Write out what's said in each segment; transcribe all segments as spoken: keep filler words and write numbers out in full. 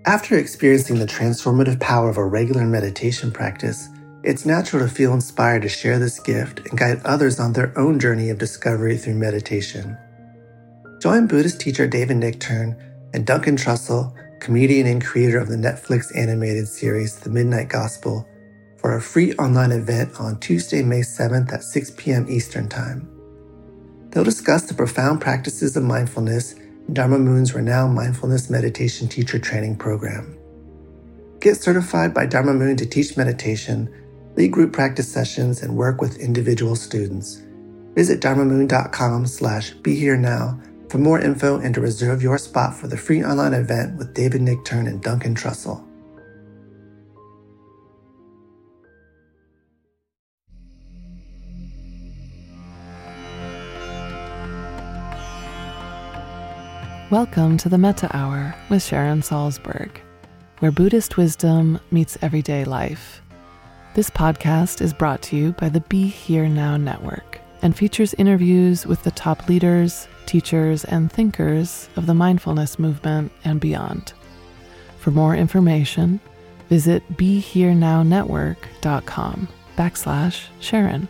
After experiencing the transformative power of a regular meditation practice, it's natural to feel inspired to share this gift and guide others on their own journey of discovery through meditation. Join Buddhist teacher David Nichtern and Duncan Trussell, comedian and creator of the Netflix animated series The Midnight Gospel, for a free online event on Tuesday, May seventh at six p.m. Eastern Time. They'll discuss the profound practices of mindfulness in Dharma Moon's renowned mindfulness meditation teacher training program. Get certified by Dharma Moon to teach meditation, lead group practice sessions, and work with individual students. Visit dharmamoon.com slash be here now for more info and to reserve your spot for the free online event with David Nichtern and Duncan Trussell. Welcome to the Metta Hour with Sharon Salzberg, where Buddhist wisdom meets everyday life. This podcast is brought to you by the Be Here Now Network and features interviews with the top leaders, teachers, and thinkers of the mindfulness movement and beyond. For more information, visit BeHereNowNetwork.com backslash Sharon.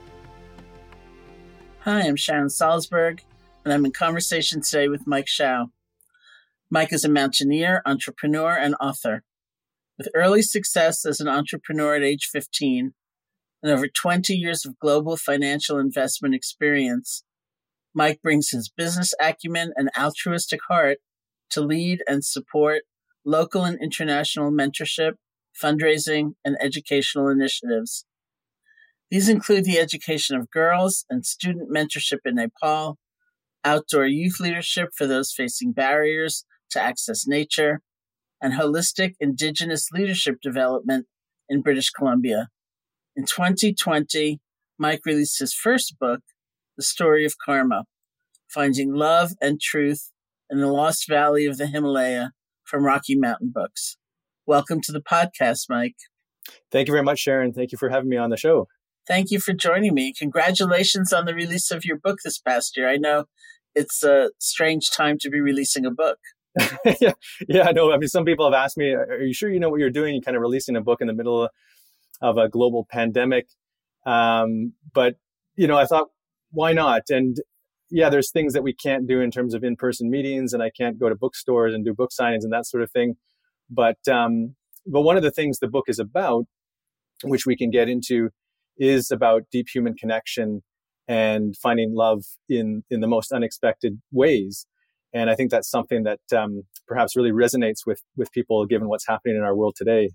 Hi, I'm Sharon Salzberg, and I'm in conversation today with Mike Hsiao. Mike is a mountaineer, entrepreneur, and author. With early success as an entrepreneur at age fifteen and over twenty years of global financial investment experience, Mike brings his business acumen and altruistic heart to lead and support local and international mentorship, fundraising, and educational initiatives. These include the education of girls and student mentorship in Nepal, outdoor youth leadership for those facing barriers to access nature, and holistic Indigenous leadership development in British Columbia. In twenty twenty, Mike released his first book, The Story of Karma, Finding Love and Truth in the Lost Valley of the Himalaya from Rocky Mountain Books. Welcome to the podcast, Mike. Thank you very much, Sharon. Thank you for having me on the show. Thank you for joining me. Congratulations on the release of your book this past year. I know it's a strange time to be releasing a book. yeah, yeah, I know. I mean, some people have asked me, are you sure you know what you're doing? You're kind of releasing a book in the middle of a global pandemic. Um, but, you know, I thought, why not? And yeah, there's things that we can't do in terms of in-person meetings, and I can't go to bookstores and do book signings and that sort of thing. But, um, but one of the things the book is about, which we can get into, is about deep human connection and finding love in, in the most unexpected ways. And I think that's something that um, perhaps really resonates with, with people given what's happening in our world today.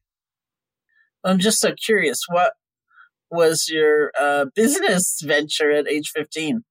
I'm just so curious, what was your uh, business venture at age fifteen?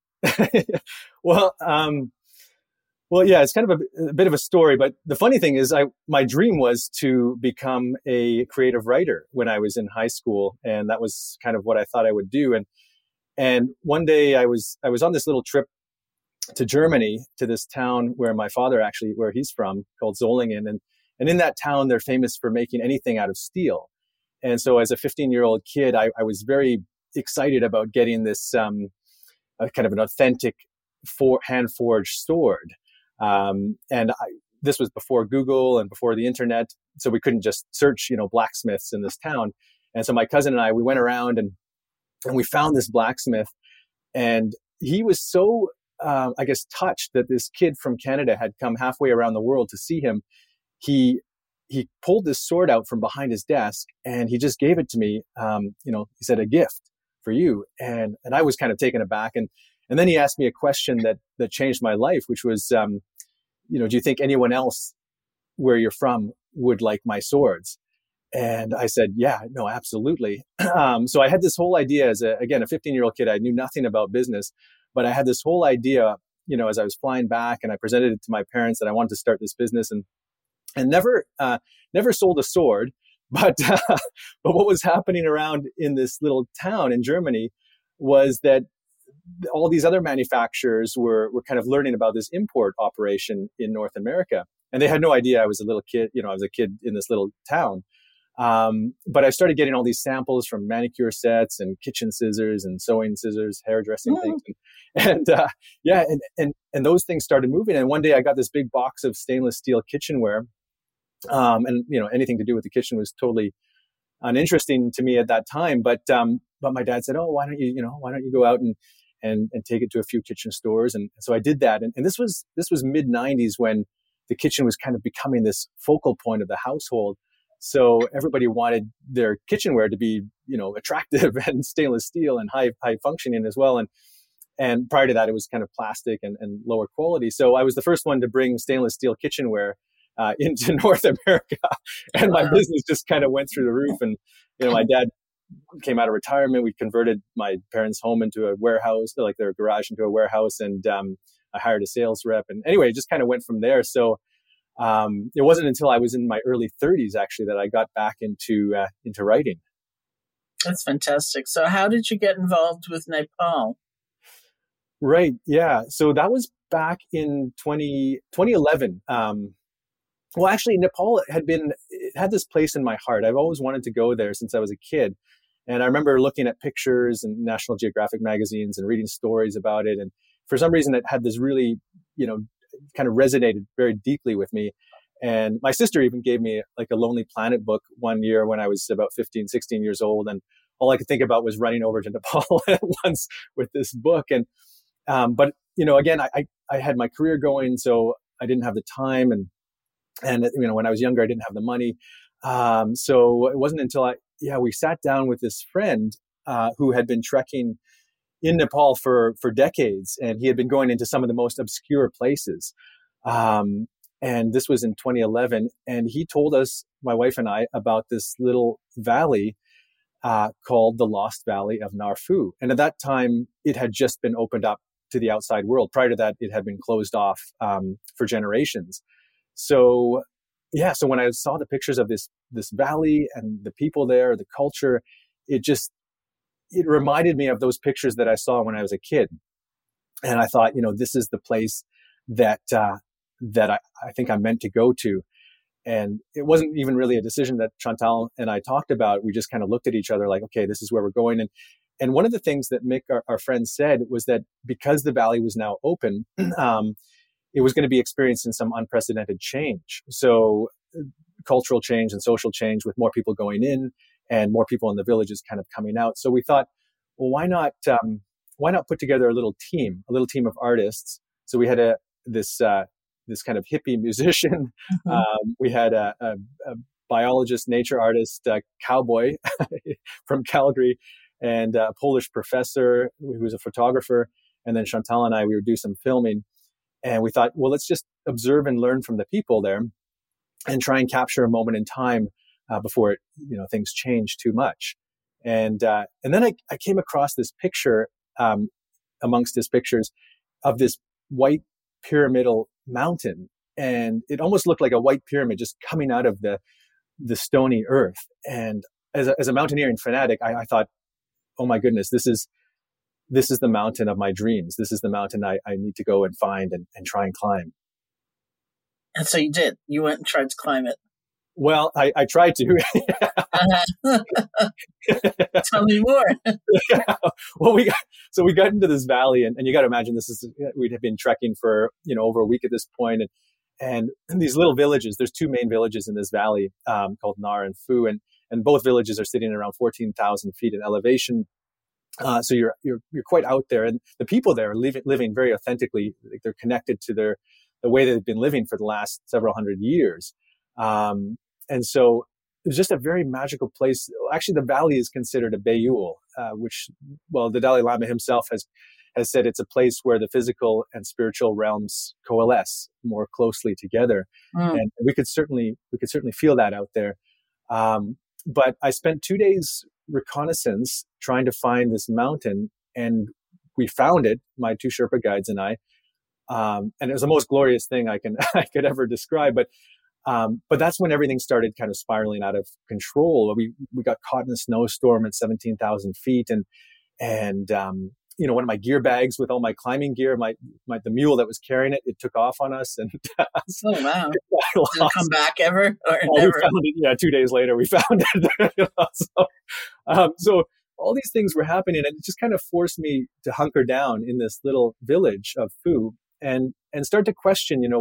well, um, well, yeah, it's kind of a, a bit of a story, but the funny thing is I, my dream was to become a creative writer when I was in high school. And that was kind of what I thought I would do. And, and one day I was, I was on this little trip to Germany, to this town where my father actually, where he's from, called Zollingen. And, and in that town, they're famous for making anything out of steel. And so as a fifteen year old kid, I, I was very excited about getting this, um, a kind of an authentic for, hand forged sword. Um, and I, this was before Google and before the internet. So we couldn't just search, you know, blacksmiths in this town. And so my cousin and I, we went around and, and we found this blacksmith, and he was so, uh, I guess, touched that this kid from Canada had come halfway around the world to see him. He, he pulled this sword out from behind his desk and he just gave it to me. Um, you know, he said, a gift for you. And, and I was kind of taken aback. And, and then he asked me a question that, that changed my life, which was, um, you know, do you think anyone else where you're from would like my swords? And I said, yeah, no, absolutely. Um, so I had this whole idea as a, again, a fifteen year old kid. I knew nothing about business, but I had this whole idea, you know, as I was flying back, and I presented it to my parents that I wanted to start this business, and, and never, uh, never sold a sword. But, uh, but what was happening around in this little town in Germany was that all these other manufacturers were, were kind of learning about this import operation in North America. And they had no idea I was a little kid, you know, I was a kid in this little town. Um, but I started getting all these samples from manicure sets and kitchen scissors and sewing scissors, hairdressing mm. things. And, and uh, yeah, and, and, and those things started moving. And one day I got this big box of stainless steel kitchenware. Um, and, you know, anything to do with the kitchen was totally uninteresting to me at that time. But, um, but my dad said, oh, why don't you, you know, why don't you go out and, and, and take it to a few kitchen stores? And so I did that. And, and this was, this was mid nineties when the kitchen was kind of becoming this focal point of the household. So everybody wanted their kitchenware to be, you know, attractive and stainless steel and high, high functioning as well. And, and prior to that, it was kind of plastic and, and lower quality. So I was the first one to bring stainless steel kitchenware uh, into North America, and my business just kind of went through the roof. And, you know, my dad came out of retirement. We converted my parents' home into a warehouse, like their garage into a warehouse. And, um, I hired a sales rep, and anyway, it just kind of went from there. So, um, it wasn't until I was in my early thirties actually that I got back into, uh, into writing. That's fantastic. So how did you get involved with Nepal? Right. Yeah. So that was back in twenty, twenty eleven. Um, well, actually, Nepal had been, it had this place in my heart. I've always wanted to go there since I was a kid. And I remember looking at pictures and National Geographic magazines and reading stories about it. And for some reason, it had this really, you know, kind of resonated very deeply with me. And my sister even gave me like a Lonely Planet book one year when I was about fifteen, sixteen years old. And all I could think about was running over to Nepal at once with this book. And, um, but, you know, again, I, I, I had my career going, so I didn't have the time. And, and, you know, when I was younger, I didn't have the money. Um, so it wasn't until I, yeah, we sat down with this friend, uh, who had been trekking in Nepal for, for decades. And he had been going into some of the most obscure places. Um, and this was in twenty eleven. And he told us, my wife and I, about this little valley, uh, called the Lost Valley of Narfu. And at that time, it had just been opened up to the outside world. Prior to that, it had been closed off, um, for generations. So, yeah, so when I saw the pictures of this, this valley and the people there, the culture, it just, it reminded me of those pictures that I saw when I was a kid. And I thought, you know, this is the place that, uh, that I, I think I'm meant to go to. And it wasn't even really a decision that Chantal and I talked about. We just kind of looked at each other like, okay, this is where we're going. And, and one of the things that Mick, our, our friend, said was that because the valley was now open, um, it was going to be experiencing some unprecedented change. So uh, cultural change and social change, with more people going in and more people in the villages kind of coming out. So we thought, well, why not, um, why not put together a little team, a little team of artists? So we had a, this, uh, this kind of hippie musician. Mm-hmm. Um, we had a, a, a biologist, nature artist, uh, cowboy from Calgary, and a Polish professor who was a photographer. And then Chantal and I, we would do some filming. And we thought, well, let's just observe and learn from the people there and try and capture a moment in time uh, before it, you know, things change too much. And uh, and then I, I came across this picture um, amongst his pictures of this white pyramidal mountain. And it almost looked like a white pyramid just coming out of the the stony earth. And as a, as a mountaineering fanatic, I, I thought, oh my goodness, this is this is the mountain of my dreams. This is the mountain I, I need to go and find and, and try and climb. And so you did. You went and tried to climb it. Well, I, I tried to. uh-huh. Tell me more. Yeah. Well, we got, so we got into this valley, and, and you got to imagine this is, we'd have been trekking for, you know, over a week at this point, and, and in these little villages, there's two main villages in this valley um, called Nar and Fu, and, and both villages are sitting around fourteen thousand feet in elevation. Uh, so you're, you're, you're quite out there, and the people there are living, living very authentically. Like they're connected to their, the way they've been living for the last several hundred years. Um, and so it was just a very magical place. Actually, the valley is considered a Bayul, uh, which, well, the Dalai Lama himself has, has said it's a place where the physical and spiritual realms coalesce more closely together. Mm. And we could certainly, we could certainly feel that out there. Um, but I spent two days reconnaissance trying to find this mountain, and we found it, my two Sherpa guides and I. Um, and it was the most glorious thing I can, I could ever describe. But, um, but that's when everything started kind of spiraling out of control. We, we got caught in a snowstorm at seventeen thousand feet. And, and, um, you know, one of my gear bags with all my climbing gear, my, my, the mule that was carrying it, it took off on us. And so, oh, wow. Did it come back ever? Or oh, never? We found it, yeah, two days later we found it. so, um, so all these things were happening, and it just kind of forced me to hunker down in this little village of Fu and, and start to question, you know,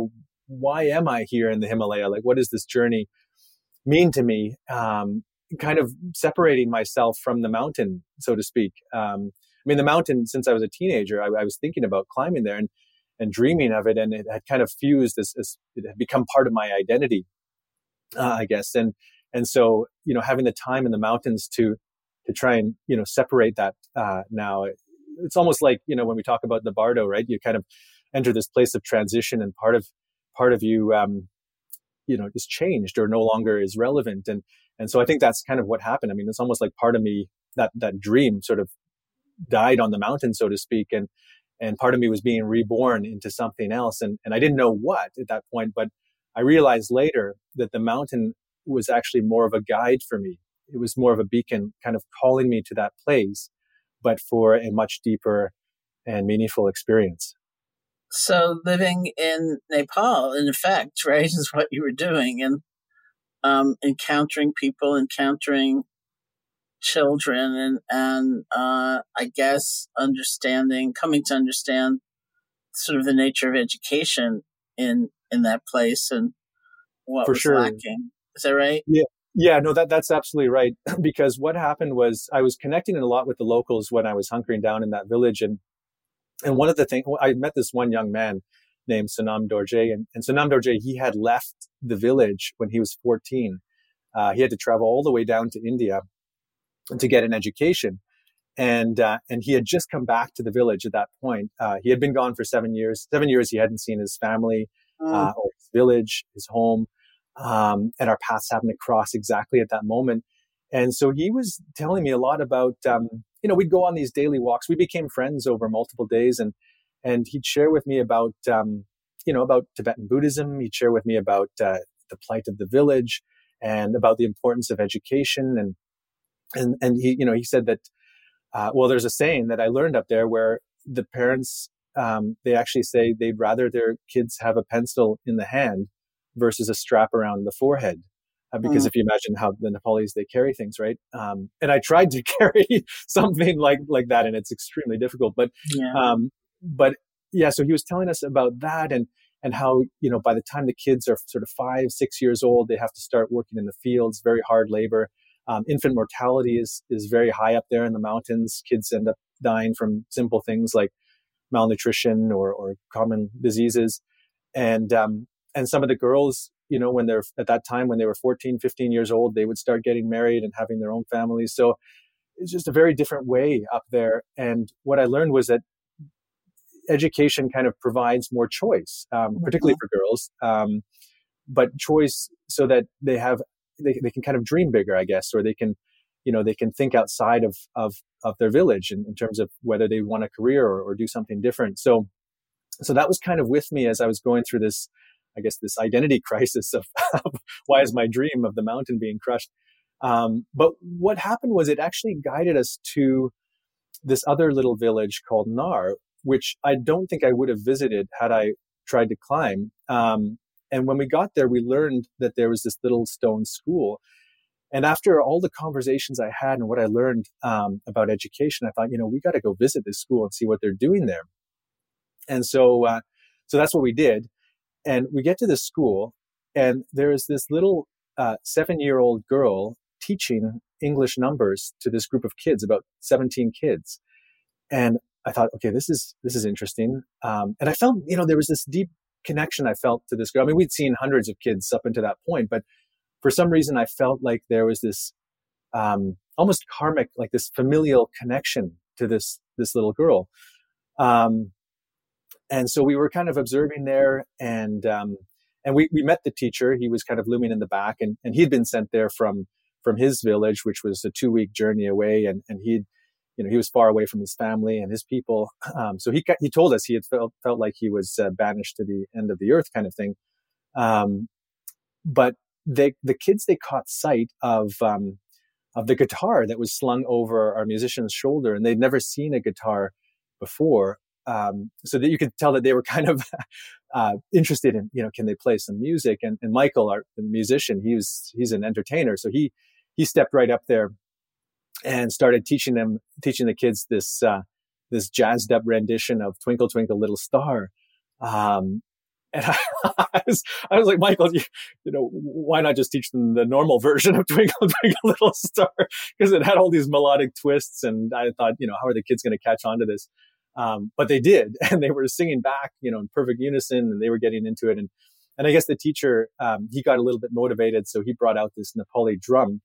why am I here in the Himalaya? Like, what does this journey mean to me? Um, kind of separating myself from the mountain, so to speak. Um, I mean, the mountain, since I was a teenager, I, I was thinking about climbing there and, and dreaming of it. And it had kind of fused as, as it had become part of my identity, uh, I guess. And, and so, you know, having the time in the mountains to, to try and, you know, separate that, uh, now, it's almost like, you know, when we talk about the Bardo, right? You kind of enter this place of transition, and part of, part of you, um, you know, is changed or no longer is relevant. And, and so I think that's kind of what happened. I mean, it's almost like part of me, that, that dream sort of died on the mountain, so to speak. And, and part of me was being reborn into something else. And, and I didn't know what at that point, but I realized later that the mountain was actually more of a guide for me. It was more of a beacon kind of calling me to that place, but for a much deeper and meaningful experience. So living in Nepal, in effect, right, is what you were doing, and um, encountering people, encountering children, and and uh, I guess understanding, coming to understand sort of the nature of education in in that place and what For was sure. lacking. Is that right? Yeah. Yeah, no, that that's absolutely right. Because what happened was I was connecting a lot with the locals when I was hunkering down in that village. And and one of the things, I met this one young man named Sonam Dorje. And, and Sonam Dorje, he had left the village when he was fourteen. Uh, he had to travel all the way down to India to get an education. And uh, and he had just come back to the village at that point. Uh, he had been gone for seven years. Seven years he hadn't seen his family Mm. uh, or his village, his home. Um, and our paths happened to cross exactly at that moment. And so he was telling me a lot about, um, you know, we'd go on these daily walks. We became friends over multiple days, and and he'd share with me about, um, you know, about Tibetan Buddhism. He'd share with me about uh, the plight of the village and about the importance of education. And and and he, you know, he said that, uh, well, there's a saying that I learned up there where the parents, um, they actually say they'd rather their kids have a pencil in the hand versus a strap around the forehead. Uh, because mm. if you imagine how the Nepalis, they carry things, right? Um, and I tried to carry something like, like that, and it's extremely difficult. But, Yeah. um, but yeah, so he was telling us about that, and, and how, you know, by the time the kids are sort of five, six years old, they have to start working in the fields, very hard labor. Um, infant mortality is, is very high up there in the mountains. Kids end up dying from simple things like malnutrition or, or common diseases. And, um, and some of the girls, you know, when they're at that time, when they were fourteen, fifteen years old, they would start getting married and having their own families. So it's just a very different way up there. And what I learned was that education kind of provides more choice, um, particularly for girls, um, but choice so that they have, they, they can kind of dream bigger, I guess, or they can, you know, they can think outside of, of, of their village in, in terms of whether they want a career or, or do something different. So, so that was kind of with me as I was going through this, I guess, this identity crisis of why is my dream of the mountain being crushed? Um, but what happened was it actually guided us to this other little village called Nar, which I don't think I would have visited had I tried to climb. Um, and when we got there, we learned that there was this little stone school. And after all the conversations I had and what I learned um, about education, I thought, you know, we got to go visit this school and see what they're doing there. And so, uh, so that's what we did. And we get to this school, and there is this little uh, seven-year-old girl teaching English numbers to this group of kids, about seventeen kids. And I thought, okay, this is this is interesting. Um, and I felt, you know, there was this deep connection I felt to this girl. I mean, we'd seen hundreds of kids up until that point, but for some reason, I felt like there was this um, almost karmic, like this familial connection to this this little girl. Um, And so we were kind of observing there, and um, and we, we met the teacher. He was kind of looming in the back, and, and he'd been sent there from from his village, which was a two week journey away, and and he'd, you know, he was far away from his family and his people. Um, so he he told us he had felt felt like he was uh, banished to the end of the earth, kind of thing. Um, but they the kids they caught sight of um, of the guitar that was slung over our musician's shoulder, and they'd never seen a guitar before. Um, so that you could tell that they were kind of uh, interested in, you know, can they play some music? And, and Michael, our the musician, he was he's an entertainer, so he he stepped right up there and started teaching them, teaching the kids this uh, this jazzed up rendition of "Twinkle Twinkle Little Star." Um, And I, I was, I was like, Michael, you, you know, why not just teach them the normal version of Twinkle, Twinkle, Little Star? Because it had all these melodic twists. And I thought, you know, how are the kids going to catch on to this? Um, but they did. And they were singing back, you know, in perfect unison, and they were getting into it. And, and I guess the teacher, um, he got a little bit motivated. So he brought out this Nepali drum,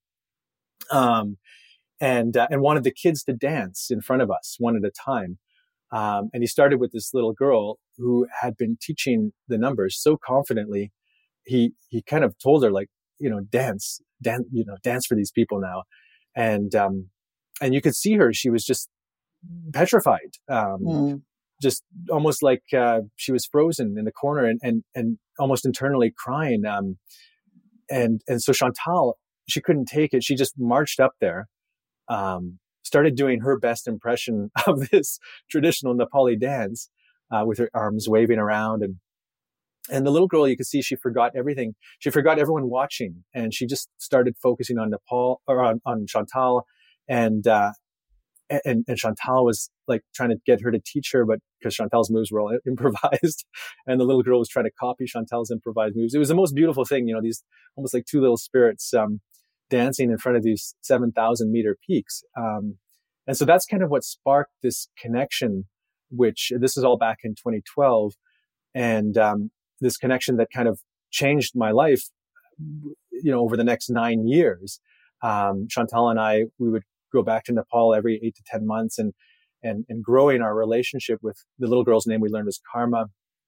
um, and, uh, and wanted the kids to dance in front of us one at a time. Um, and he started with this little girl who had been teaching the numbers so confidently. He, he kind of told her, like, you know, dance, dance, you know, dance for these people now. And, um, and you could see her, she was just petrified, um, mm. just almost like, uh, she was frozen in the corner and, and, and almost internally crying. Um, and, and so Chantal, she couldn't take it. She just marched up there, um, started doing her best impression of this traditional Nepali dance, uh, with her arms waving around. And, and the little girl, you could see she forgot everything. She forgot everyone watching, and she just started focusing on Nepal or on, on Chantal. And, uh, and, and Chantal was like trying to get her to teach her, but because Chantal's moves were all improvised, and the little girl was trying to copy Chantal's improvised moves. It was the most beautiful thing, you know, these almost like two little spirits, um, dancing in front of these seven thousand meter peaks. Um, and so that's kind of what sparked this connection, which this is all back in twenty twelve. And, um, this connection that kind of changed my life, you know, over the next nine years. Um, Chantal and I, we would go back to Nepal every eight to ten months and, and, and growing our relationship with the little girl's name we learned was Karma,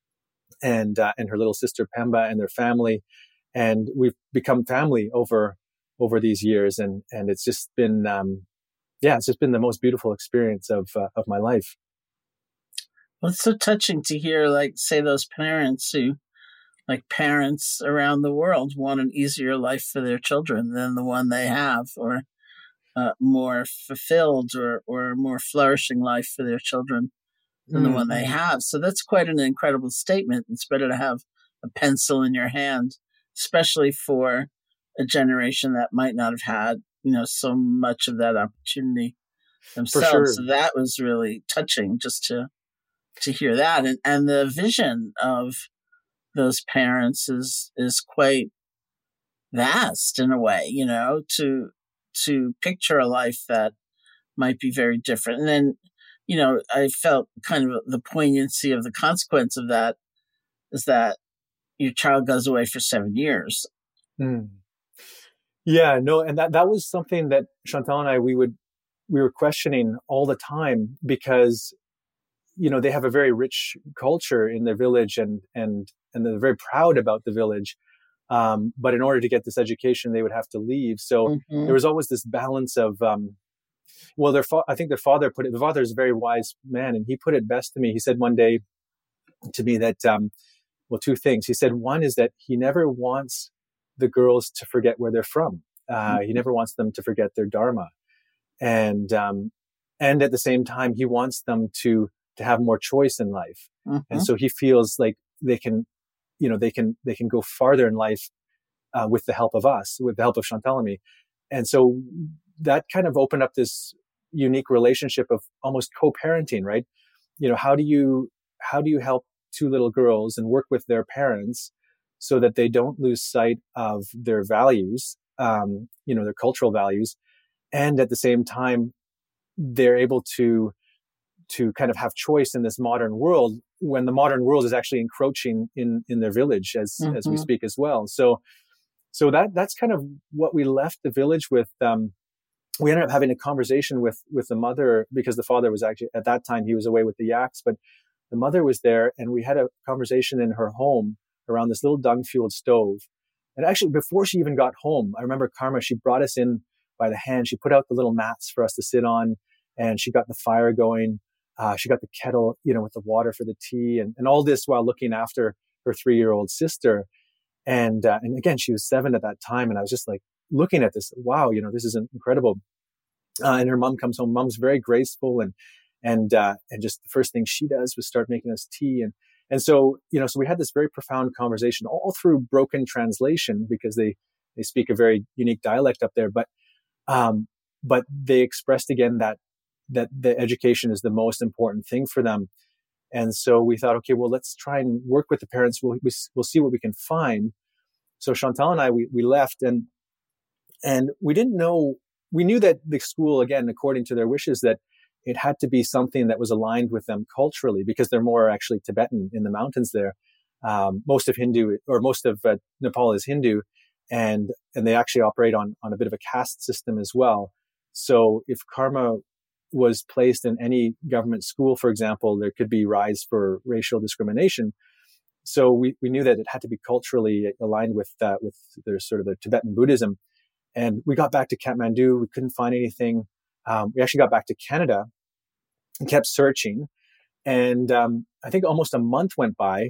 and, uh, and her little sister Pemba and their family. And we've become family over, over these years. And, and it's just been, um, yeah, it's just been the most beautiful experience of, uh, of my life. Well, it's so touching to hear, like, say those parents who, like parents around the world, want an easier life for their children than the one they have, or uh, more fulfilled or, or more flourishing life for their children than mm-hmm. the one they have. So that's quite an incredible statement. It's better to have a pencil in your hand, especially for a generation that might not have had, you know, so much of that opportunity themselves. Sure. So that was really touching just to to hear that. And and the vision of those parents is is quite vast in a way, you know, to to picture a life that might be very different. And then, you know, I felt kind of the poignancy of the consequence of that is that your child goes away for seven years. Mm. Yeah, no, and that, that was something that Chantal and I, we would, we were questioning all the time because, you know, they have a very rich culture in their village and, and, and they're very proud about the village. Um, but in order to get this education, they would have to leave. So mm-hmm. there was always this balance of, um, well, their fa- I think their father put it, the father is a very wise man, and he put it best to me. He said one day to me that, um, well, two things. He said, one is that he never wants the girls to forget where they're from. Uh, mm-hmm. He never wants them to forget their dharma. And, um, and at the same time, he wants them to, to have more choice in life. Mm-hmm. And so he feels like they can, you know, they can, they can go farther in life, uh, with the help of us, with the help of Chantal and me. And so that kind of opened up this unique relationship of almost co-parenting, right? You know, how do you, how do you help two little girls and work with their parents so that they don't lose sight of their values, um, you know, their cultural values. And at the same time, they're able to, to kind of have choice in this modern world when the modern world is actually encroaching in, in their village as, mm-hmm. as we speak as well. So, so that, that's kind of what we left the village with. Um, we ended up having a conversation with, with the mother because the father was actually, at that time, he was away with the yaks, but the mother was there, and we had a conversation in her home around this little dung-fueled stove. And actually, before she even got home, I remember Karma, she brought us in by the hand. She put out the little mats for us to sit on, and she got the fire going. Uh, she got the kettle, you know, with the water for the tea, and, and all this while looking after her three-year-old sister. And, uh, and again, she was seven at that time. And I was just like looking at this, wow, you know, this is incredible. Uh, and her mom comes home. Mom's very graceful, and, and, uh, and just the first thing she does was start making us tea. And, and so, you know, so we had this very profound conversation all through broken translation because they, they speak a very unique dialect up there. But, um, but they expressed again that, that the education is the most important thing for them. And so we thought, okay, well, let's try and work with the parents. We'll, we, we'll see what we can find. So Chantal and I, we, we left, and, and we didn't know, we knew that the school, again, according to their wishes, that it had to be something that was aligned with them culturally, because they're more actually Tibetan in the mountains there. Um, most of Hindu, or most of uh, Nepal is Hindu, and and they actually operate on on a bit of a caste system as well. So if Karma was placed in any government school, for example, there could be rise for racial discrimination. So we, we knew that it had to be culturally aligned with uh, with their sort of the Tibetan Buddhism. And we got back to Kathmandu. We couldn't find anything. Um, we actually got back to Canada and kept searching. And um, I think almost a month went by,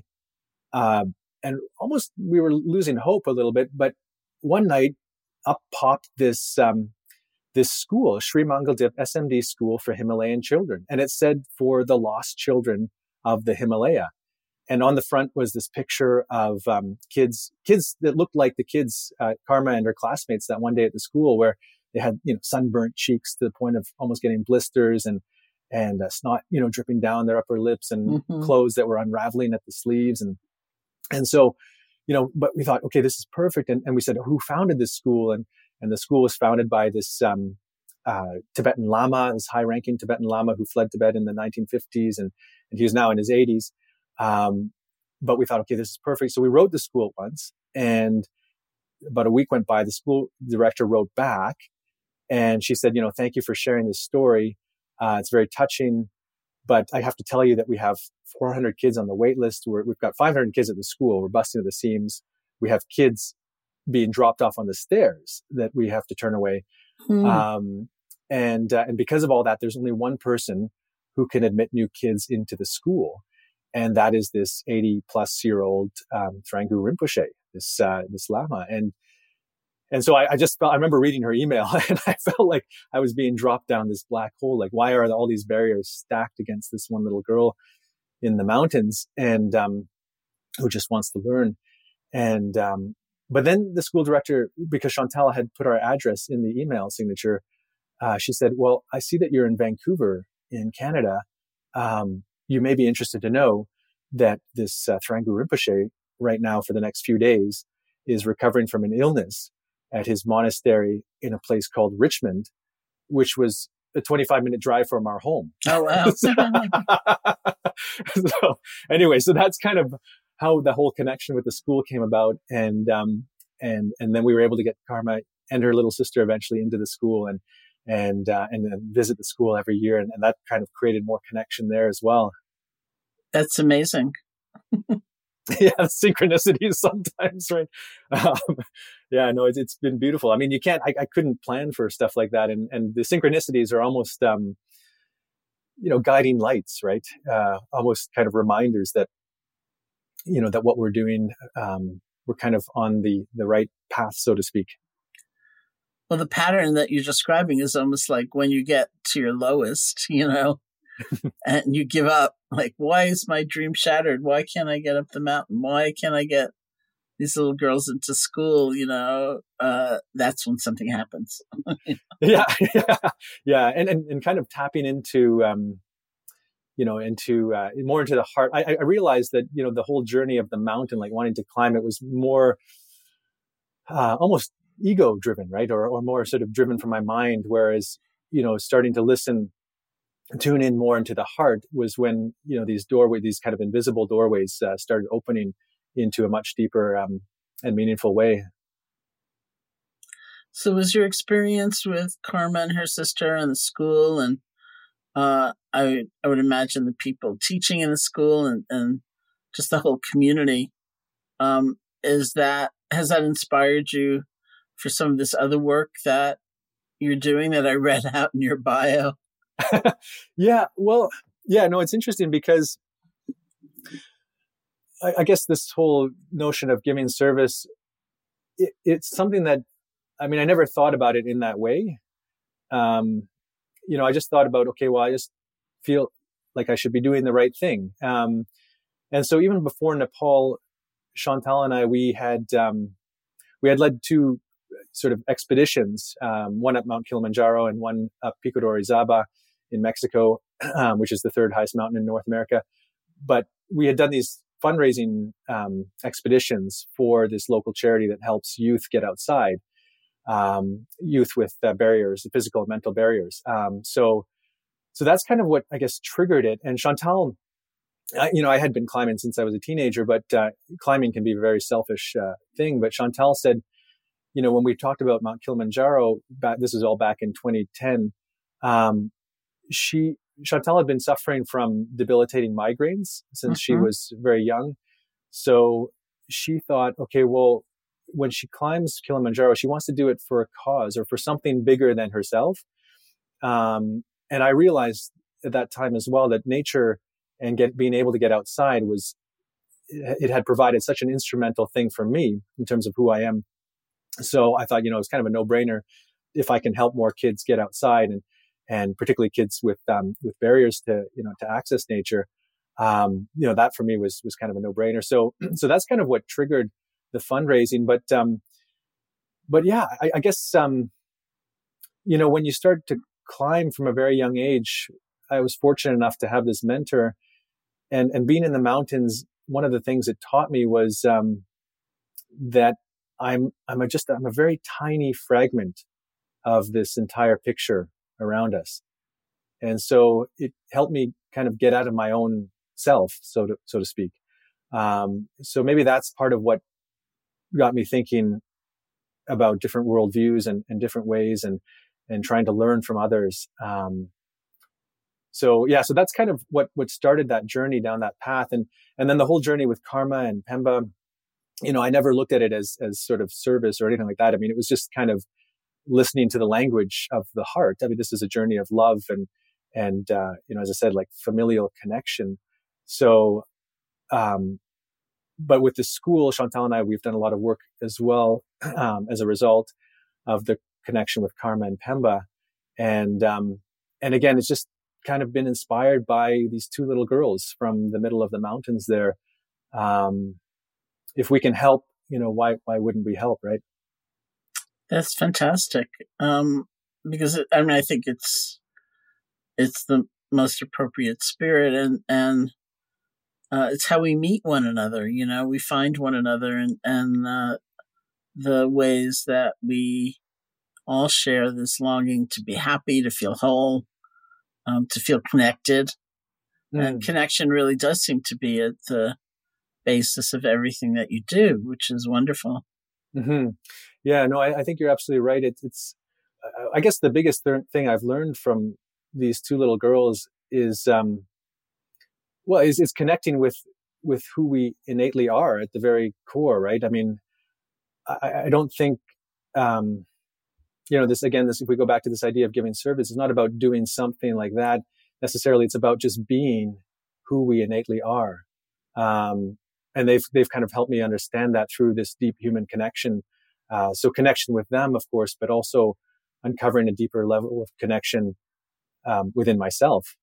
uh, and almost we were losing hope a little bit. But one night, up popped this um, this school, Sri Mangal S M D School for Himalayan Children, and it said for the lost children of the Himalaya. And on the front was this picture of um, kids, kids that looked like the kids, uh, Karma and her classmates that one day at the school, where they had, you know, sunburnt cheeks to the point of almost getting blisters, and and uh, snot, you know, dripping down their upper lips, and mm-hmm. clothes that were unraveling at the sleeves. And and so, you know, but we thought, okay, this is perfect. And, and we said, who founded this school? And and the school was founded by this um, uh, Tibetan Lama, this high-ranking Tibetan Lama who fled Tibet in the nineteen fifties, and, and he was now in his eighties. Um, but we thought, okay, this is perfect. So we wrote the school once, and about a week went by. The school director wrote back, and she said, you know, thank you for sharing this story. Uh, it's very touching, but I have to tell you that we have four hundred kids on the wait list. We're, we've got five hundred kids at the school. We're busting at the seams. We have kids being dropped off on the stairs that we have to turn away. Hmm. Um, and, uh, and because of all that, there's only one person who can admit new kids into the school. And that is this eighty plus year old, um, Thrangu Rinpoche, this, uh, this Lama. And, and so I, I just felt, I remember reading her email, and I felt like I was being dropped down this black hole. Like, why are all these barriers stacked against this one little girl in the mountains, and, um, who just wants to learn? And, um, but then the school director, because Chantal had put our address in the email signature, uh, she said, well, I see that you're in Vancouver in Canada. Um, you may be interested to know that this uh, Thrangu Rinpoche right now for the next few days is recovering from an illness at his monastery in a place called Richmond, which was a twenty-five minute drive from our home. Oh, wow. so, so anyway, so that's kind of how the whole connection with the school came about. And, um, and, and then we were able to get Karma and her little sister eventually into the school, and, and, uh, and then visit the school every year. And, and that kind of created more connection there as well. That's amazing. Yeah, synchronicities sometimes, right? Um, yeah, no, it's, it's been beautiful. I mean, you can't, I, I couldn't plan for stuff like that. And, and the synchronicities are almost, um, you know, guiding lights, right? Uh, almost kind of reminders that, you know, that what we're doing, um, we're kind of on the, the right path, so to speak. Well, the pattern that you're describing is almost like when you get to your lowest, you know, and you give up, like, why is my dream shattered? Why can't I get up the mountain? Why can't I get these little girls into school? You know, uh, that's when something happens. yeah, yeah, yeah. And, and, and kind of tapping into, um, you know, into, uh, more into the heart. I, I realized that, you know, the whole journey of the mountain, like wanting to climb it, was more, uh, almost ego driven, right? Or, or more sort of driven from my mind. Whereas, you know, starting to listen, tune in more into the heart was when, you know, these doorways, these kind of invisible doorways uh, started opening into a much deeper um, and meaningful way. So was your experience with Karma and her sister and the school, and uh, I, I would imagine the people teaching in the school, and, and just the whole community, um, is that, has that inspired you for some of this other work that you're doing that I read out in your bio? yeah, well, yeah, no, it's interesting because I, I guess this whole notion of giving service, it, it's something that, I mean, I never thought about it in that way. Um, you know, I just thought about, okay, well, I just feel like I should be doing the right thing. Um, and so even before Nepal, Chantal and I, we had, um, we had led two sort of expeditions, um, one up Mount Kilimanjaro and one up Pico de Orizaba in Mexico, um, which is the third highest mountain in North America. but we had done these fundraising um, expeditions for this local charity that helps youth get outside, um, youth with uh, barriers, physical and mental barriers. Um, so, so that's kind of what I guess triggered it. And Chantal, I, you know, I had been climbing since I was a teenager, but uh, climbing can be a very selfish uh, thing. But Chantal said, you know, when we talked about Mount Kilimanjaro, back, this is all back in twenty ten, um, she, Chantal had been suffering from debilitating migraines since mm-hmm. she was very young. So she thought, okay, well, when she climbs Kilimanjaro, she wants to do it for a cause or for something bigger than herself. Um, and I realized at that time as well that nature and get, being able to get outside was, it had provided such an instrumental thing for me in terms of who I am. So I thought, you know, it's kind of a no-brainer if I can help more kids get outside, and and particularly kids with um, with barriers to, you know, to access nature. Um, you know, that for me was was kind of a no-brainer. So so that's kind of what triggered the fundraising. But um, but yeah, I, I guess um, you know, when you start to climb from a very young age, I was fortunate enough to have this mentor, and and being in the mountains, one of the things it taught me was um, that I'm I'm a just I'm a very tiny fragment of this entire picture around us, and so it helped me kind of get out of my own self, so to so to speak. Um, so maybe that's part of what got me thinking about different worldviews and, and different ways, and and trying to learn from others. Um, so yeah, so that's kind of what what started that journey down that path, and and then the whole journey with Karma and Pemba. You know, I never looked at it as as sort of service or anything like that. I mean, it was just kind of listening to the language of the heart. I mean, this is a journey of love and and uh, you know, as I said, like familial connection. So, um, but with the school, Chantal and I, we've done a lot of work as well um, as a result of the connection with Karma and Pemba, and um, and again, it's just kind of been inspired by these two little girls from the middle of the mountains there. Um, if we can help, you know, why why wouldn't we help, right? That's fantastic. Um, because it, I mean, I think it's it's the most appropriate spirit, and and uh, it's how we meet one another. You know, we find one another, and and uh, the ways that we all share this longing to be happy, to feel whole, um, to feel connected, mm. and connection really does seem to be at the basis of everything that you do, which is wonderful. Mm-hmm. Yeah, no, I, I think you're absolutely right. It, it's, uh, I guess the biggest th- thing I've learned from these two little girls is, um, well, is, is connecting with, with who we innately are at the very core, right? I mean, I, I don't think, um, you know, this, again, this, if we go back to this idea of giving service, it's not about doing something like that necessarily. It's about just being who we innately are. Um, And they've they've kind of helped me understand that through this deep human connection. Uh, so connection with them, of course, but also uncovering a deeper level of connection um, within myself.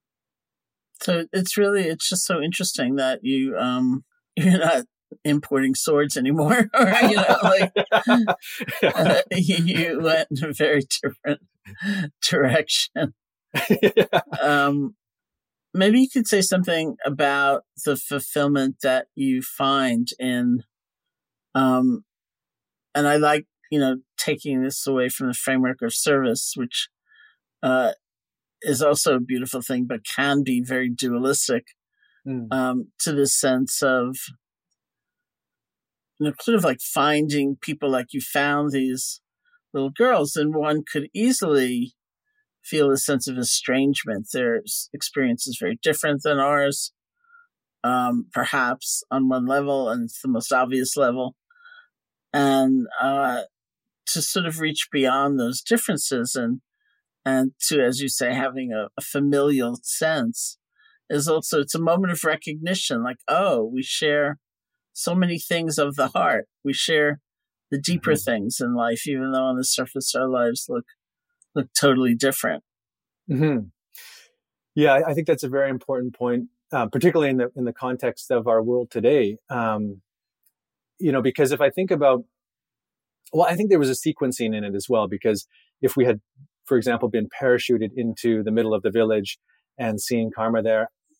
So it's really, it's just so interesting that you um, you're not importing swords anymore, or you know, like uh, you went in a very different direction. Yeah. Um, Maybe you could say something about the fulfillment that you find in, um, and I like, you know, taking this away from the framework of service, which uh, is also a beautiful thing, but can be very dualistic, mm. um, to the sense of, you know, sort of like finding people like you found these little girls, and one could easily feel a sense of estrangement. Their experience is very different than ours, um, perhaps on one level, and it's the most obvious level. And uh, to sort of reach beyond those differences and and to, as you say, having a, a familial sense is also, it's a moment of recognition, like, oh, we share so many things of the heart. We share the deeper mm-hmm. things in life, even though on the surface our lives look look totally different. Mm-hmm. Yeah, I think that's a very important point, uh, particularly in the in the context of our world today. Um, you know, because if I think about, well, I think there was a sequencing in it as well. Because if we had, for example, been parachuted into the middle of the village and seen Karma there,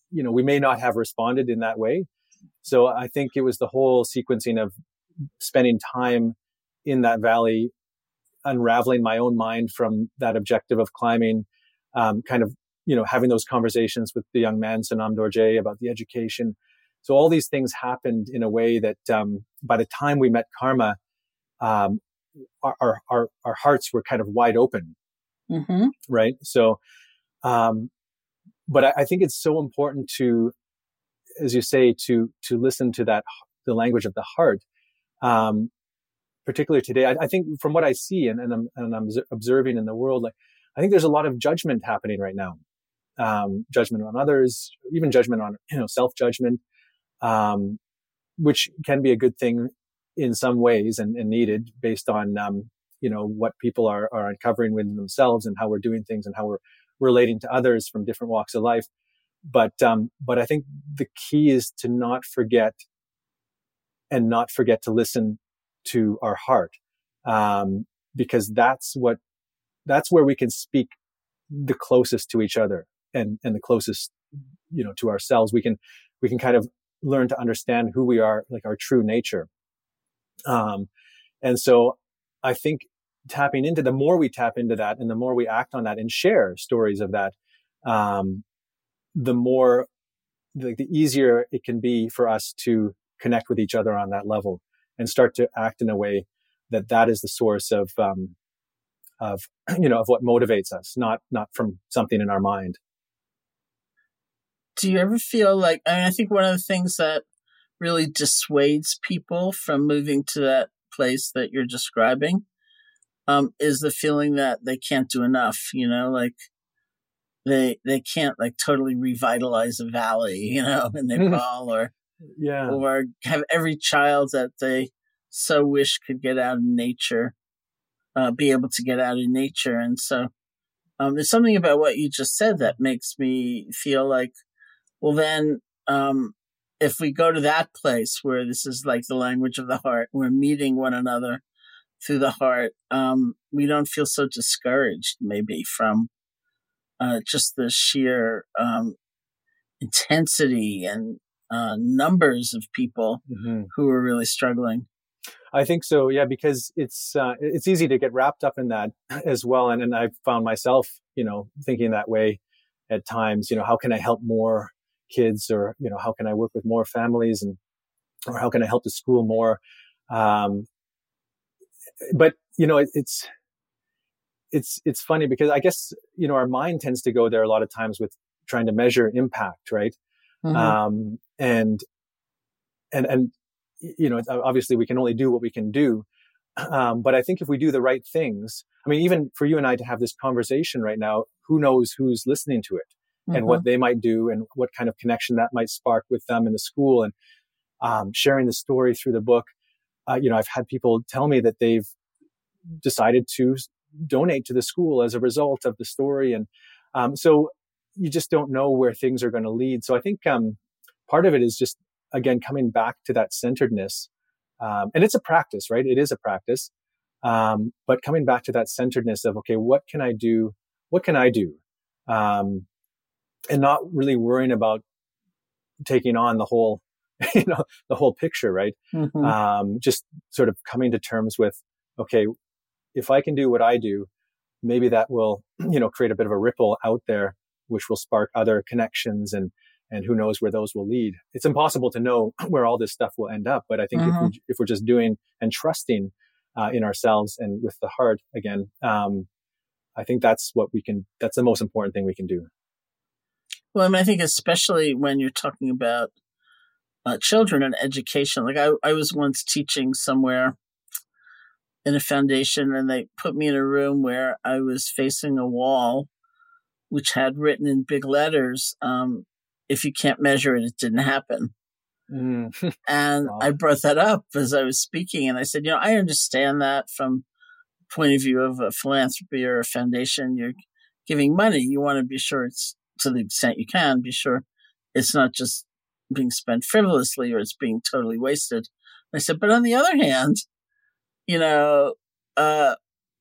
you know, we may not have responded in that way. So I think it was the whole sequencing of spending time in that valley, unraveling my own mind from that objective of climbing, um, kind of, you know, having those conversations with the young man, Sonam Dorje, about the education. So all these things happened in a way that um, by the time we met Karma, um, our, our, our, our hearts were kind of wide open. Mm-hmm. Right. So, um, but I, I think it's so important to, as you say, to, to listen to that, the language of the heart. Um, particularly today, I, I think from what I see and, and I'm, and I'm observing in the world, like, I think there's a lot of judgment happening right now. Um, judgment on others, even judgment on, you know, self-judgment, um, which can be a good thing in some ways and, and needed based on, um, you know, what people are, are uncovering within themselves and how we're doing things and how we're relating to others from different walks of life. But, um, but I think the key is to not forget and not forget to listen to our heart. Um, because that's what, that's where we can speak the closest to each other and, and the closest, you know, to ourselves. We can, we can kind of learn to understand who we are, like our true nature. Um, and so I think tapping into, the more we tap into that and the more we act on that and share stories of that, um, the more, the, the easier it can be for us to connect with each other on that level and start to act in a way that that is the source of, um, of, you know, of what motivates us, not, not from something in our mind. Do you ever feel like, I mean, I think one of the things that really dissuades people from moving to that place that you're describing, um, is the feeling that they can't do enough, you know, like they, they can't like totally revitalize a valley, you know, in Nepal or, yeah, or have every child that they so wish could get out in nature, uh, be able to get out in nature. And so, um, there's something about what you just said that makes me feel like, well, then, um, if we go to that place where this is like the language of the heart, we're meeting one another through the heart, um, we don't feel so discouraged maybe from uh, just the sheer um, intensity and uh, numbers of people mm-hmm. who are really struggling. I think so, yeah, because it's uh, it's easy to get wrapped up in that as well. And, and I've found myself, you know, thinking that way at times, you know, how can I help more kids, or, you know, how can I work with more families, and, or how can I help the school more? Um, but, you know, it, it's, it's, it's funny because I guess, you know, our mind tends to go there a lot of times with trying to measure impact, right? Mm-hmm. Um, and, and, and, you know, obviously we can only do what we can do. Um, but I think if we do the right things, I mean, even for you and I to have this conversation right now, who knows who's listening to it? And mm-hmm. what they might do and what kind of connection that might spark with them in the school, and um, sharing the story through the book. Uh, you know, I've had people tell me that they've decided to donate to the school as a result of the story. And um, so you just don't know where things are going to lead. So I think um, part of it is just, again, coming back to that centeredness. Um, and it's a practice, right? It is a practice. Um, but coming back to that centeredness of, okay, what can I do? What can I do? Um, and not really worrying about taking on the whole, you know, the whole picture, right? Mm-hmm. Um, just sort of coming to terms with, okay, if I can do what I do, maybe that will, you know, create a bit of a ripple out there, which will spark other connections, and, and who knows where those will lead. It's impossible to know where all this stuff will end up, but I think mm-hmm. if, we, if we're just doing and trusting uh, in ourselves and with the heart again, um, I think that's what we can, that's the most important thing we can do. Well, I mean, I think especially when you're talking about uh, children and education, like I, I was once teaching somewhere in a foundation, and they put me in a room where I was facing a wall, which had written in big letters, um, if you can't measure it, it didn't happen. Mm. And wow. I brought that up as I was speaking, and I said, you know, I understand that from the point of view of a philanthropy or a foundation. You're giving money. You want to be sure it's, to the extent you can, be sure it's not just being spent frivolously or it's being totally wasted. I said, but on the other hand, you know, uh,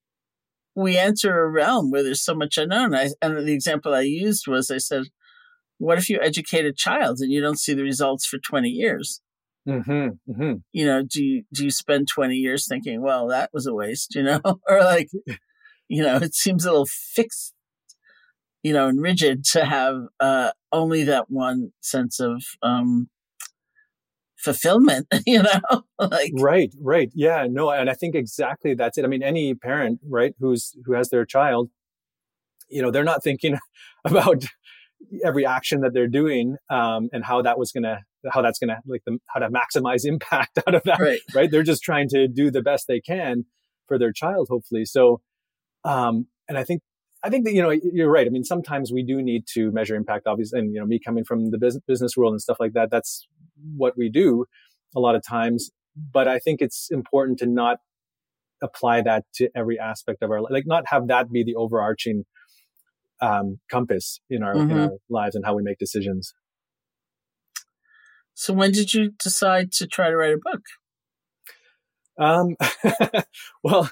we enter a realm where there's so much unknown. I, and the example I used was, I said, what if you educate a child and you don't see the results for twenty years? Mm-hmm, mm-hmm. You know, do you, do you spend twenty years thinking, well, that was a waste, you know, or like, you know, it seems a little fixed, you know, and rigid to have uh, only that one sense of um, fulfillment, you know, like right, right, yeah, no, and I think exactly that's it. I mean, any parent, right, who's who has their child, you know, they're not thinking about every action that they're doing um, and how that was gonna, how that's gonna like the, how to maximize impact out of that, right. right? They're just trying to do the best they can for their child, hopefully. So, um, and I think. I think that, you know, you're right. I mean, sometimes we do need to measure impact, obviously. And, you know, me coming from the business business world and stuff like that, that's what we do a lot of times. But I think it's important to not apply that to every aspect of our life, like not have that be the overarching um, compass in our, mm-hmm. in our lives and how we make decisions. So when did you decide to try to write a book? Um, well,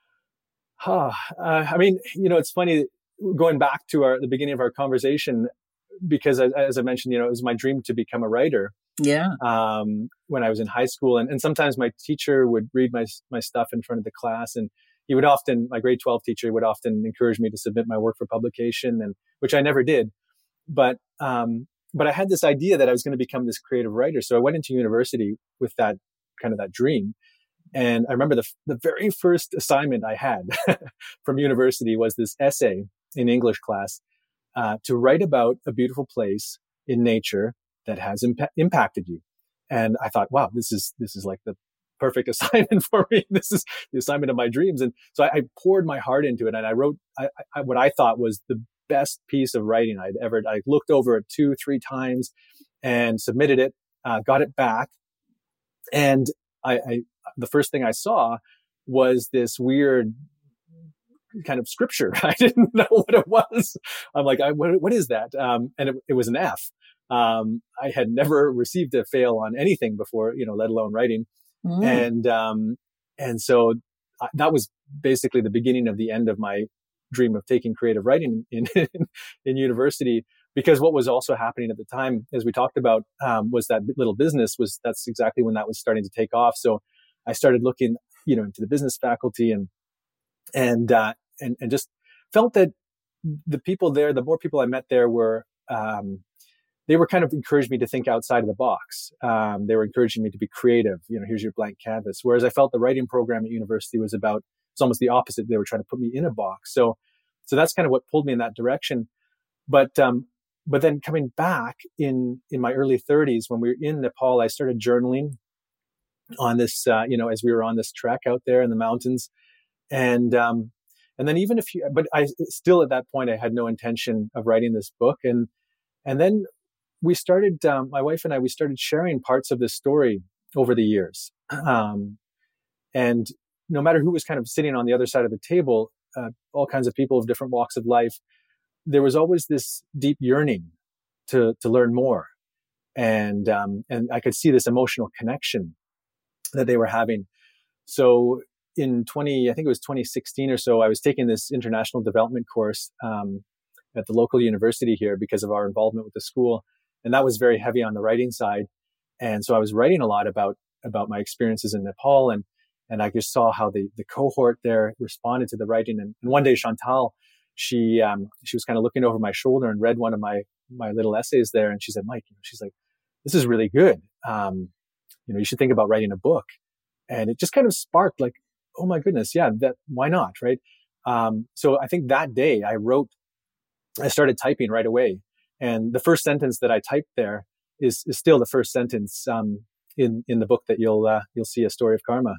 Huh. Uh, I mean, you know, it's funny going back to our the beginning of our conversation, because as, as I mentioned, you know, it was my dream to become a writer. Yeah. Um, when I was in high school, and, and sometimes my teacher would read my my stuff in front of the class, and he would often, my grade twelve teacher would often encourage me to submit my work for publication, and which I never did. But um, but I had this idea that I was going to become this creative writer, so I went into university with that kind of that dream. And I remember the the very first assignment I had from university was this essay in English class uh, to write about a beautiful place in nature that has impa- impacted you. And I thought, wow, this is this is like the perfect assignment for me. This is the assignment of my dreams. And so I, I poured my heart into it, and I wrote I, I, what I thought was the best piece of writing I'd ever. I looked over it two, three times, and submitted it. Uh, got it back, and I. I the first thing I saw was this weird kind of scripture. I didn't know what it was. I'm like, I, what, what is that? Um, and it, it was an F. Um, I had never received a fail on anything before, you know, let alone writing. Mm. And, um, and so I, that was basically the beginning of the end of my dream of taking creative writing in, in, in university. Because what was also happening at the time, as we talked about, um, was that little business was, that's exactly when that was starting to take off. So I started looking, you know, into the business faculty and, and, uh, and, and just felt that the people there, the more people I met there were, um, they were kind of encouraged me to think outside of the box. Um, they were encouraging me to be creative. You know, here's your blank canvas. Whereas I felt the writing program at university was about, it's almost the opposite. They were trying to put me in a box. So, so that's kind of what pulled me in that direction. But, um, but then coming back in, in my early thirties, when we were in Nepal, I started journaling on this, uh, you know, as we were on this trek out there in the mountains. And, um, and then even if you, but I still at that point, I had no intention of writing this book. And, and then we started, um, my wife and I, we started sharing parts of this story over the years. Um, and no matter who was kind of sitting on the other side of the table, uh, all kinds of people of different walks of life, there was always this deep yearning to, to learn more. And, um, and I could see this emotional connection that they were having. So in twenty, I think it was twenty sixteen or so, I was taking this international development course, um, at the local university here because of our involvement with the school. And that was very heavy on the writing side. And so I was writing a lot about, about my experiences in Nepal. And, and I just saw how the, the cohort there responded to the writing. And, and one day Chantal, she, um, she was kind of looking over my shoulder and read one of my, my little essays there. And she said, Mike, you know, she's like, this is really good. Um, you know, you should think about writing a book. And it just kind of sparked like, oh my goodness. Yeah, that, why not? Right. Um, so I think that day I wrote, I started typing right away. And the first sentence that I typed there is, is still the first sentence, um, in, in the book that you'll, uh, you'll see, A Story of Karma.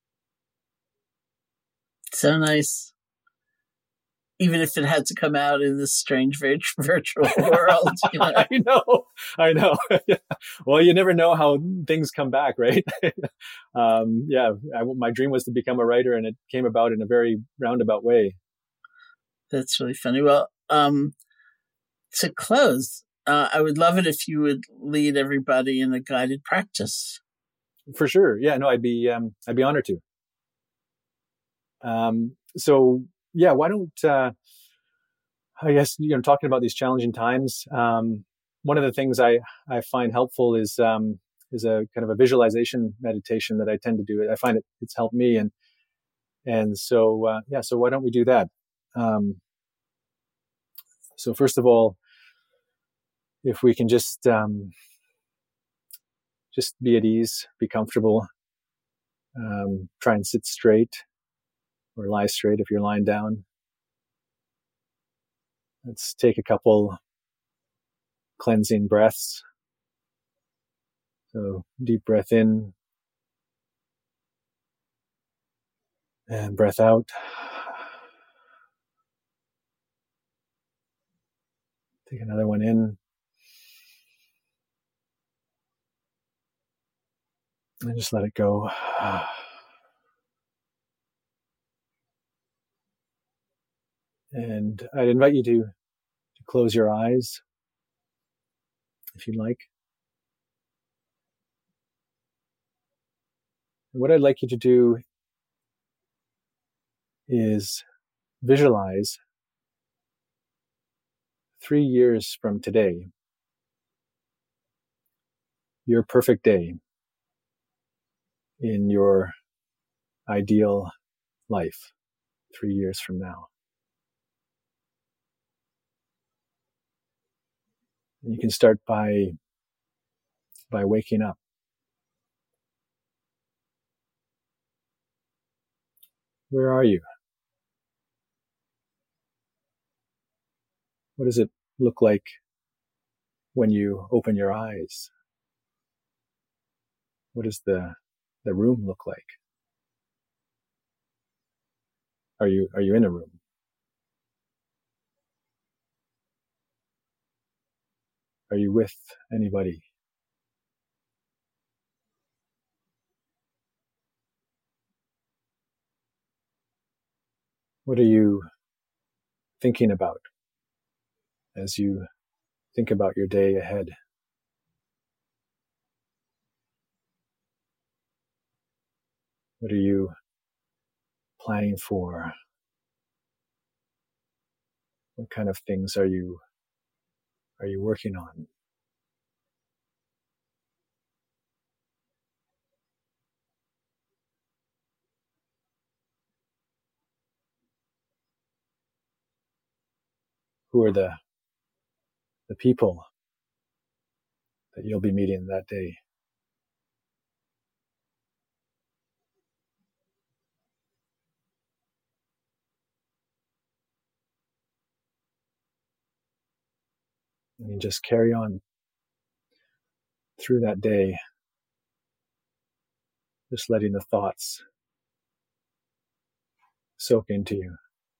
So nice. Even if it had to come out in this strange virtual world. You know? I know, I know. Yeah. Well, you never know how things come back, right? um, yeah, I, my dream was to become a writer, and it came about in a very roundabout way. That's really funny. Well, um, to close, uh, I would love it if you would lead everybody in a guided practice. For sure. Yeah, no, I'd be, um, I'd be honored to. Um, so yeah, why don't, uh, I guess, you know, talking about these challenging times, um, one of the things I, I find helpful is um, is a kind of a visualization meditation that I tend to do. I find it it's helped me, and and so uh, yeah. So why don't we do that? Um, so first of all, if we can just um, just be at ease, be comfortable, um, try and sit straight or lie straight if you're lying down. Let's take a couple cleansing breaths. So deep breath in and breath out. Take another one in. And just let it go. And I'd invite you to, to close your eyes if you'd like. And what I'd like you to do is visualize three years from today, your perfect day in your ideal life, three years from now. And you can start by, by waking up. Where are you? What does it look like when you open your eyes? What does the, the room look like? Are you, are you in a room? Are you with anybody? What are you thinking about as you think about your day ahead? What are you planning for? What kind of things are you are you working on? Who are the the people that you'll be meeting that day? And you just carry on through that day, just letting the thoughts soak into you.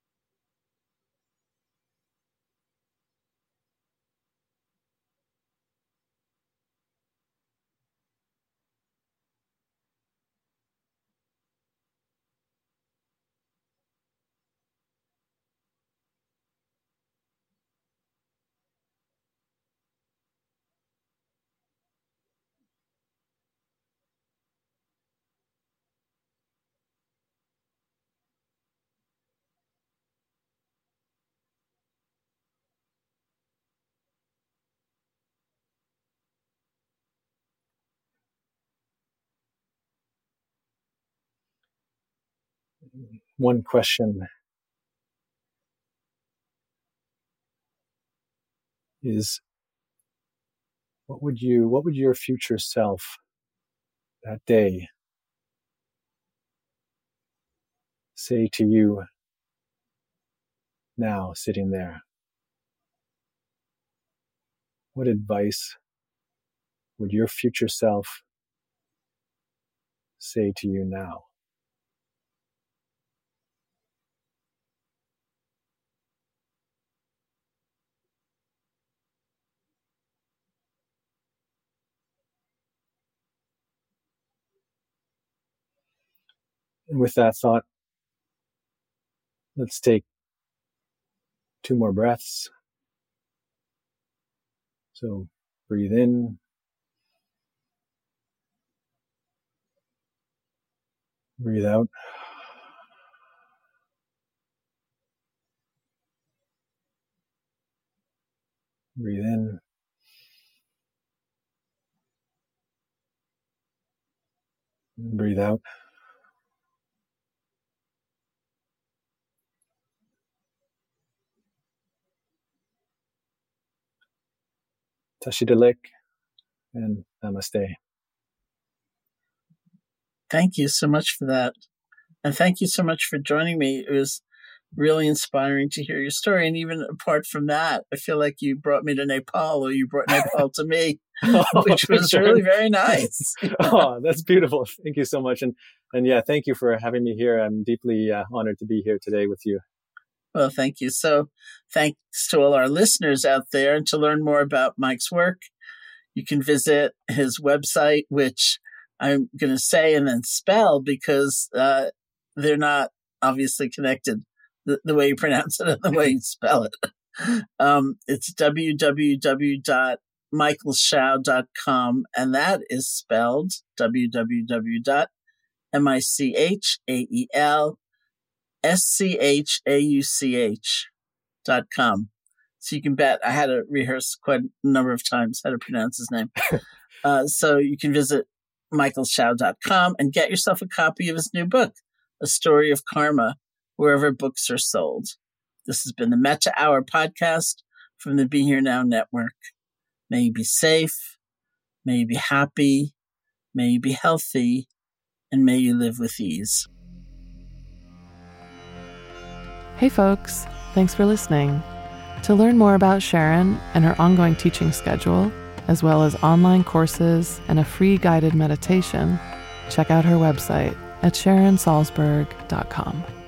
One question is, what would you what would your future self that day say to you now, sitting there? What advice would your future self say to you now? And with that thought, let's take two more breaths. So breathe in, breathe out. Breathe in Breathe out. Tashi Delek and Namaste. Thank you so much for that. And thank you so much for joining me. It was really inspiring to hear your story. And even apart from that, I feel like you brought me to Nepal, or you brought Nepal to me, oh, which was sure. really very nice. Oh, that's beautiful. Thank you so much. And and yeah, thank you for having me here. I'm deeply uh, honored to be here today with you. Well, thank you. So thanks to all our listeners out there. And to learn more about Mike's work, you can visit his website, which I'm going to say and then spell because uh, they're not obviously connected, the, the way you pronounce it and the way you spell it. Um, it's w w w dot michael shao dot com, and that is spelled w w w dot michael S C H A U C H dot com. So you can bet I had to rehearse quite a number of times how to pronounce his name. uh, so you can visit michael shao dot com and get yourself a copy of his new book, A Story of Karma, wherever books are sold. This has been the Metta Hour podcast from the Be Here Now Network. May you be safe, may you be happy, may you be healthy, and may you live with ease. Hey folks, thanks for listening. To learn more about Sharon and her ongoing teaching schedule, as well as online courses and a free guided meditation, check out her website at sharon salzberg dot com.